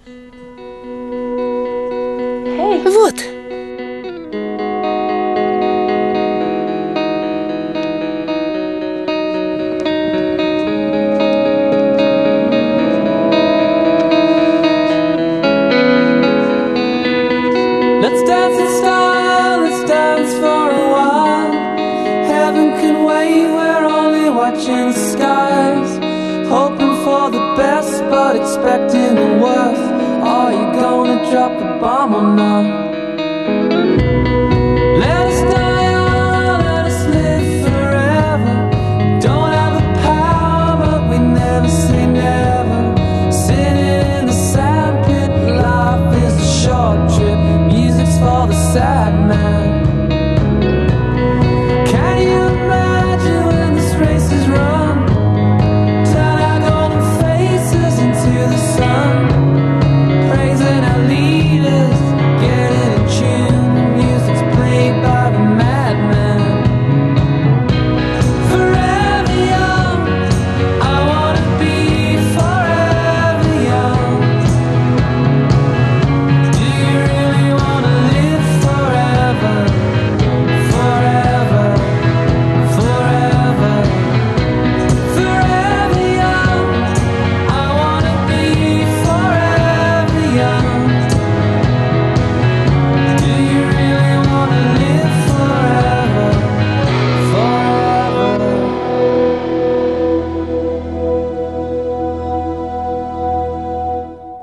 Вот. Let's dance in style, let's dance for a while. Heaven can wait, we're only watching the skies. Hoping for the best, but expecting the worst. Are you gonna drop the bomb or not?